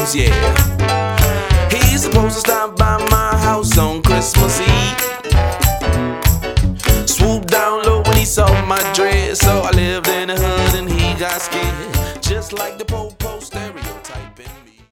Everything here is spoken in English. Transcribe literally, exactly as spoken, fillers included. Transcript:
dreams, yeah. He's supposed to stop by my house on Christmas Eve. Swooped down low when he saw my dress, so I lived in the hood and he got scared, just like the Pope.